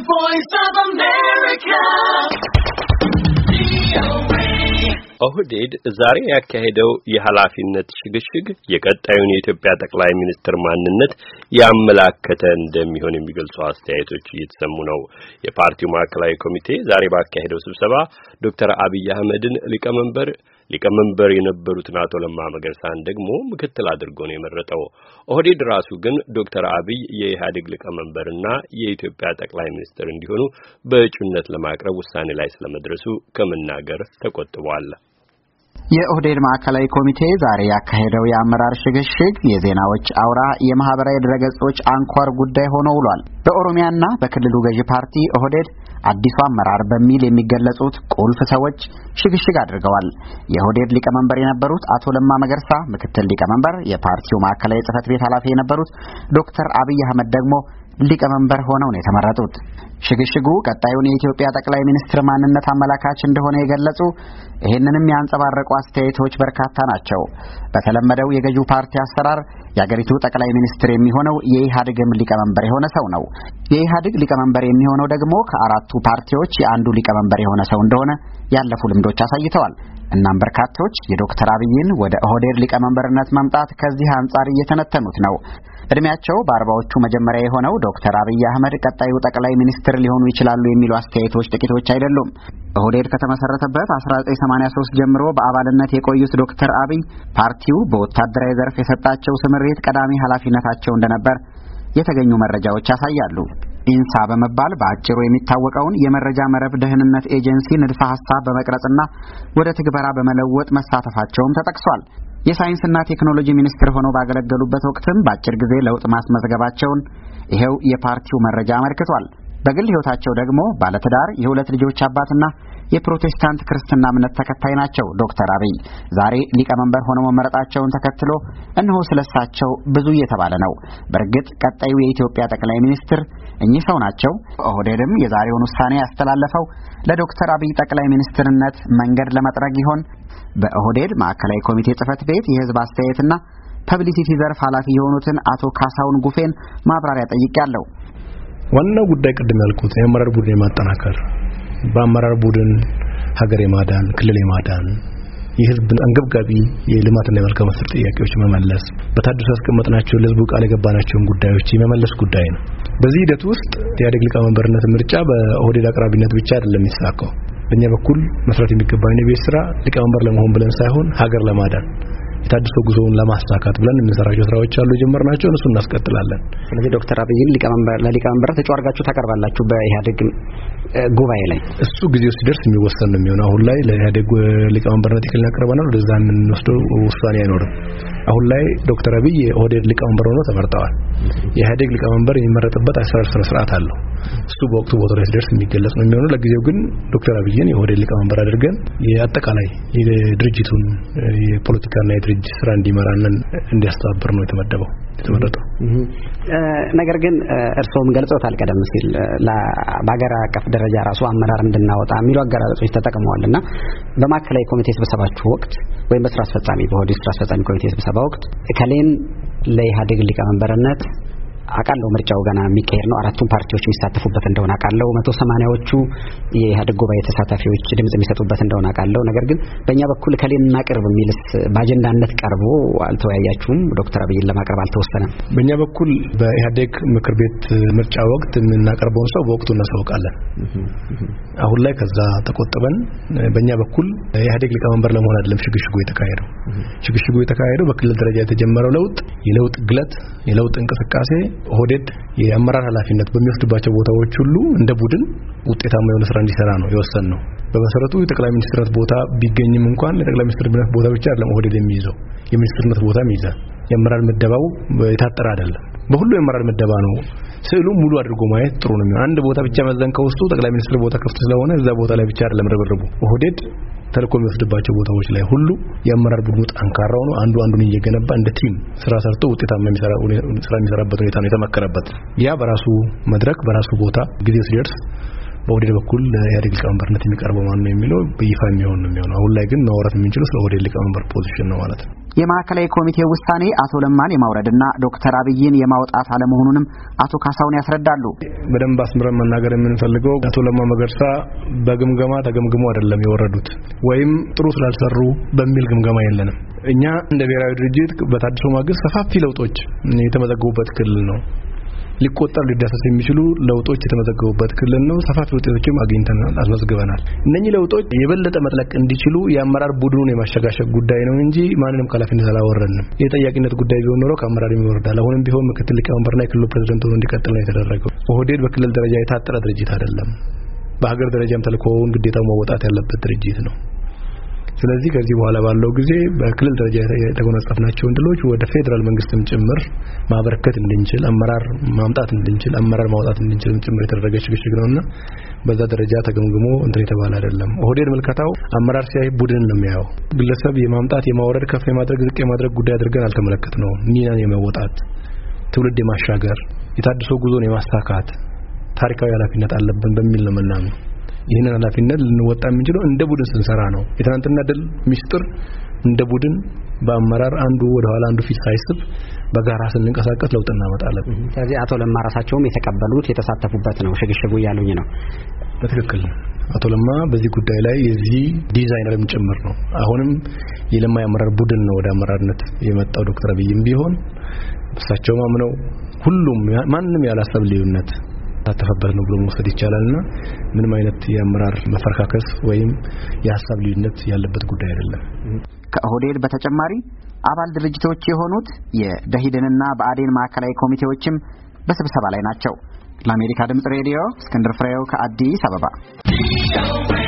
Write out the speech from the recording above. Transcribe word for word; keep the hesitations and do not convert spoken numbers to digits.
The Voice of America. ኦህዴድ ዛሬ ያካሄደው የኃላፊነት ሽግሽግ የቀጣዩን የኢትዮጵያ ጠቅላይ ሚኒስትር ማንነት ያመላከተ እንደሚሆን የሚገልጹ አስተያየቶች እየተሰሙ ነው። የፓርቲው ማዕከላዊ ኮሚቴ ዛሬ ባካሄደው ስብሰባ ዶክተር አብይ አህመድን ሊቀመንበር ሊቀመንበር የነበሩትን አቶ ለማ መገርሳን ደግሞ ምክትል አድርጎ ነው የመረጠው። ኦህዴድ ራሱ ግን ዶክተር አብይ የኢህአዴግ ሊቀመንበርና የኢትዮጵያ ጠቅላይ ሚኒስትር እንዲሆኑ በእጩነት ለማቅረብ ውሳኔ ላይ ስለመድረሱ ከመናገር ተቆጥቧል። የኦህዴድ ማዕከላዊ ኮሚቴ ዛሬ ያካሄደው የአመራር ሽግሽግ የዜናዎች አውራ የማህበራዊ ድረገጾች አንኳር ጉዳይ ሆኖ ውሏል። በኦሮሚያና በክልሉ ገዢ ፓርቲ ኦህዴድ አዲሱ አመራር በሚል የሚገለጹት ቁልፍ ሰዎች ሽግሽግ አድርገዋል። የኦህዴድ ሊቀመንበር የነበሩት አቶ ለማ መገርሳ ምክትል ሊቀመንበር፣ የፓርቲው ማዕከላዊ ጽህፈት ቤት ኃላፊ የነበሩት ዶክተር አብይ አህመድ ደግሞ ሊቀመንበር ሆነው ነው የተመረጡት። ሽግሽጉ ቀጣዩን የኢትዮጵያ ጠቅላይ ሚኒስትር ማንነት አመላካች እንደሆነ የገለጹ ይህንንም ያንጸባረቁ አስተያየቶች በርካታ ናቸው። በተለመደው የገዢው ፓርቲ አሰራር የአገሪቱ ጠቅላይ ሚኒስትር የሚሆነው የኢህአዴግም ሊቀመንበር የሆነ ሰው ነው። የኢህአዴግ ሊቀመንበር የሚሆነው ደግሞ ከአራቱ ፓርቲዎች የአንዱ ሊቀመንበር የሆነ ሰው እንደሆነ ያለፉ ልምዶች አሳይተዋል። እናም በርካቶች የዶክተር አብይን ወደ ኦህዴድ ሊቀመንበርነት መምጣት ከዚህ አንጻር እየተነተኑት ነው። እድሜያቸው በአርባዎቹ መጀመሪያ የሆነው ዶክተር አብይ አህመድ ቀጣዩ ጠቅላይ ሚኒስትር ሊሆኑ ይችላሉ የሚሉ አስተያየቶች ጥቂቶች አይደሉም። ኦህዴድ ከተመሰረተበት አስራ ዘጠኝ ሰማንያ ሶስት ጀምሮ በአባልነት የቆዩት ዶክተር አብይ ፓርቲው በወታደራዊ ዘርፍ የሰጣቸው ስምሪት ቀዳሚ ኃላፊነታቸው እንደነበር የተገኙ መረጃዎች ያሳያሉ። ኢንሳ በመባል በአጭሩ የሚታወቀውን የመረጃ መረብ ደህንነት ኤጀንሲ ንድፈ ሐሳብ በመቅረጽና ወደ ትግበራ በመለወጥ መሳተፋቸውም ተጠቅሷል። የሳይንስና ቴክኖሎጂ ሚኒስትር ሆነው ባገለገሉበት ወቅትም በአጭር ጊዜ ለውጥ ማስመዝገባቸውን ይሄው የፓርቲው መረጃ አመልክቷል። በግል ሕይወታቸው ደግሞ ባለትዳር የሁለት ልጆች አባትና የፕሮቴስታንት ክርስትና እምነት ተከታይ ናቸው። ዶክተር አብይ ዛሬ ሊቀመንበር ሆነው መመረጣቸውን ተከትሎ እነሆ ስለሳቸው ብዙ እየተባለ ነው። በእርግጥ ቀጣዩ የኢትዮጵያ ጠቅላይ ሚኒስትር እኚህ ሰው ናቸው? ኦህዴድም የዛሬውን ውሳኔ ያስተላለፈው ለዶክተር አብይ ጠቅላይ ሚኒስትርነት መንገድ ለመጥረግ ይሆን? በኦህዴድ ማዕከላዊ ኮሚቴ ጽህፈት ቤት የህዝብ አስተያየትና ፐብሊሲቲ ዘርፍ ኃላፊ የሆኑትን አቶ ካሳውን ጉፌን ማብራሪያ ጠይቄያለሁ። ዋናው ጉዳይ ቅድም ያልኩት የአመራር ቡድን የማጠናከር በአመራር ቡድን ሀገር የማዳን ክልል የማዳን የህዝብ አንገብጋቢ የልማትና የመልካም አስተዳደር ጥያቄዎች መመለስ በታድሶ ያስቀመጥናቸው ለህዝቡ ቃል የገባናቸውን ጉዳዮች የመመለስ ጉዳይ ነው። በዚህ ሂደት ውስጥ የኢህአዴግ ሊቀመንበርነት ምርጫ በኦህዴድ አቅራቢነት ብቻ አይደለም የሚሳካው። በእኛ በኩል መስራት የሚገባው የቤት ስራ ሊቀመንበር ለመሆን ብለን ሳይሆን ሀገር ለማዳን የታድሶ ጉዞውን ለማሳካት ብለን የምንሰራቸው ስራዎች አሉ ጀመርናቸው፣ እነሱ እናስቀጥላለን። ስለዚህ ዶክተር አብይን ሊቀመንበር ለሊቀመንበር ተጫው አድርጋችሁ ታቀርባላችሁ በኢህአዴግ ጉባኤ ላይ? እሱ ጊዜው ሲደርስ የሚወሰን ነው የሚሆነው። አሁን ላይ ለኢህአዴግ ሊቀመንበርነት ይከልና ቀርበናል፣ ወደዛ የምንወስደው ውሳኔ አይኖርም። አሁን ላይ ዶክተር አብይ የኦህዴድ ሊቀመንበር ሆነው ተመርጠዋል። የኢህአዴግ ሊቀመንበር የሚመረጥበት አሰራር ስነ ስርዓት አለው። እሱ በወቅቱ ቦታው ላይ ሲደርስ የሚገለጽ ነው የሚሆነው። ለጊዜው ግን ዶክተር አብይን የኦህዴድ ሊቀመንበር አድርገን የአጠቃላይ የድርጅቱን የፖለቲካና የድርጅት ስራ እንዲመራና እንዲያስተባብር ነው የተመደበው የተመረጠው። ነገር ግን እርስዎም ገልጸውታል ቀደም ሲል በአገር አቀፍ ደረጃ ራሱ አመራር እንድናወጣ የሚሉ አገላለጾች ተጠቅመዋልና በማዕከላዊ ኮሚቴ ስብሰባችሁ ወቅት ወይም በስራ አስፈጻሚ በኦህዴድ ስራ አስፈጻሚ ኮሚቴ ስብሰባ ወቅት ከሌን ለኢህአዴግ ሊቀመንበርነት አቃለው ምርጫው ገና የሚካሄድ ነው። አራቱም ፓርቲዎች የሚሳተፉበት እንደሆነ አቃለው መቶ ሰማንያዎቹ የኢህአዴግ ጉባኤ ተሳታፊዎች ድምጽ የሚሰጡበት እንደሆነ አቃለው። ነገር ግን በእኛ በኩል ከሌና ቅርብ የሚልስ በአጀንዳነት ቀርቦ አልተወያያችሁም? ዶክተር አብይን ለማቅረብ አልተወሰነም? በእኛ በኩል በኢህአዴግ ምክር ቤት ምርጫ ወቅት የምናቀርበውን ሰው በወቅቱ እናሳውቃለን። አሁን ላይ ከዛ ተቆጥበን በእኛ በኩል ኢህአዴግ ሊቀመንበር ለመሆን አይደለም ሽግሽጉ የተካሄደው። ሽግሽጉ የተካሄደው በክልል ደረጃ የተጀመረው ለውጥ የለውጥ ግለት የለውጥ እንቅስቃሴ ኦህዴድ የአመራር ኃላፊነት በሚወስድባቸው ቦታዎች ሁሉ እንደ ቡድን ውጤታማ የሆነ ስራ እንዲሰራ ነው የወሰንነው። በመሰረቱ የጠቅላይ ሚኒስትርነት ቦታ ቢገኝም እንኳን የጠቅላይ ሚኒስትርነት ቦታ ብቻ አይደለም ኦህዴድ የሚይዘው የሚኒስትርነት ቦታም ይይዛል። የአመራር ምደባው የታጠረ አይደለም። በሁሉ የአመራር ምደባ ነው። ስዕሉ ሙሉ አድርጎ ማየት ጥሩ ነው። አንድ ቦታ ብቻ መዘን ከውስጡ ጠቅላይ ሚኒስትር ቦታ ከፍት ስለሆነ እዛ ቦታ ላይ ብቻ አይደለም ረብረቡ። ኦህዴድ ተልኮ የሚወስድባቸው ቦታዎች ላይ ሁሉ የአመራር ቡድኑ ጠንካራ ሆኖ አንዱ አንዱን እየገነባ እንደ ቲም ስራ ሰርቶ ውጤታማ የሚሰራ ስራ የሚሰራበት ሁኔታ ነው የተመከረበት። ያ በራሱ መድረክ በራሱ ቦታ ጊዜው ሲደርስ በኦህዴድ በኩል የኢህአዴግ ሊቀመንበርነት የሚቀርበው ማን ነው የሚለው በይፋ የሚሆን ነው የሚሆነው። አሁን ላይ ግን ማውራት የምንችለው ስለ ኦህዴድ ሊቀመንበር ፖዚሽን ነው ማለት ነው። የማዕከላዊ ኮሚቴው ውሳኔ አቶ ለማን የማውረድና ዶክተር አብይን የማውጣት አለመሆኑንም አቶ ካሳሁን ያስረዳሉ። በደንብ አስምረን መናገር የምንፈልገው አቶ ለማ መገርሳ በግምገማ ተገምግሞ አይደለም የወረዱት ወይም ጥሩ ስላልሰሩ በሚል ግምገማ የለንም። እኛ እንደ ብሔራዊ ድርጅት በታድሶ ማግስት ሰፋፊ ለውጦች የተመዘገቡበት ክልል ነው። ሊቆጠር ሊዳሰስ የሚችሉ ለውጦች የተመዘገቡበት ክልል ነው። ሰፋፊ ውጤቶችም አግኝተናል፣ አስመዝግበናል። እነኚህ ለውጦች የበለጠ መጥለቅ እንዲችሉ የአመራር ቡድኑን የማሸጋሸግ ጉዳይ ነው እንጂ ማንንም ከኃላፊነት አላወረድንም። የጠያቂነት ጉዳይ ቢሆን ኖሮ ከአመራር ይወርዳል። አሁንም ቢሆን ምክትል ሊቀመንበርና የክልሉ ፕሬዝዳንት ሆኖ እንዲቀጥል ነው የተደረገው። ኦህዴድ በክልል ደረጃ የታጠረ ድርጅት አይደለም። በሀገር ደረጃም ተልእኮውን ግዴታው መወጣት ያለበት ድርጅት ነው። ስለዚህ ከዚህ በኋላ ባለው ጊዜ በክልል ደረጃ የተጎናጸፍናቸው እንድሎች ወደ ፌደራል መንግስትም ጭምር ማበረከት እንድንችል አመራር ማምጣት እንድንችል አመራር ማውጣት እንድንችል ጭምር የተደረገ ሽግሽግ ነውና በዛ ደረጃ ተገምግሞ እንትን የተባለ አይደለም። ኦህዴድ መልከታው አመራር ሲያይ ቡድን ነው የሚያየው። ግለሰብ የማምጣት የማውረድ ከፍ የማድረግ ዝቅ የማድረግ ጉዳይ አድርገን አልተመለከትነው። ሚናን የመወጣት ትውልድ የማሻገር የታድሶ ጉዞን የማሳካት ታሪካዊ ኃላፊነት አለብን በሚል ነው የምናምነው። ይህንን ኃላፊነት ልንወጣ የምንችለው እንደ ቡድን ስንሰራ ነው። የትናንትና ድል ሚስጥር እንደ ቡድን በአመራር አንዱ ወደ ኋላ አንዱ ፊት ሳይስብ በጋራ ስንንቀሳቀስ ለውጥ እናመጣለን። ስለዚህ አቶ ለማ ራሳቸውም የተቀበሉት የተሳተፉበት ነው ሽግሽጉ ያሉኝ ነው። በትክክል አቶ ለማ በዚህ ጉዳይ ላይ የዚህ ዲዛይነርም ጭምር ነው። አሁንም የለማ የአመራር ቡድን ነው ወደ አመራርነት የመጣው። ዶክተር አብይም ቢሆን እሳቸው ማምነው ሁሉም ማንንም ያላሰብ ልዩነት ታተፈበት ነው ብሎ መውሰድ ይቻላልና ምንም አይነት የአመራር መፈረካከስ ወይም የሐሳብ ልዩነት ያለበት ጉዳይ አይደለም። ከኦህዴድ በተጨማሪ አባል ድርጅቶች የሆኑት የደኢህዴንና ብአዴን ማዕከላዊ ኮሚቴዎችም በስብሰባ ላይ ናቸው። ለአሜሪካ ድምጽ ሬዲዮ እስክንድር ፍሬው ከአዲስ አበባ